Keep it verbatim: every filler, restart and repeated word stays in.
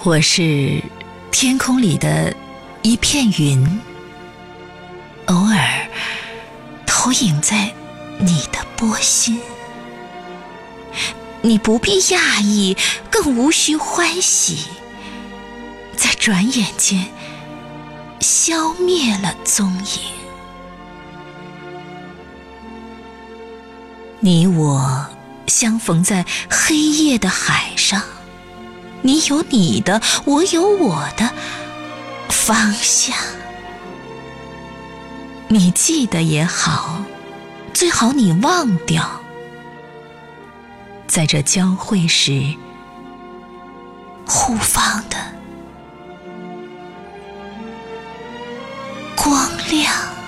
我是天空里的一片云，偶尔投影在你的波心。你不必讶异，更无需欢喜，在转眼间消灭了踪影。你我相逢在黑夜的海上，你有你的，我有我的方向。你记得也好，最好你忘掉，在这交汇时互放的光亮。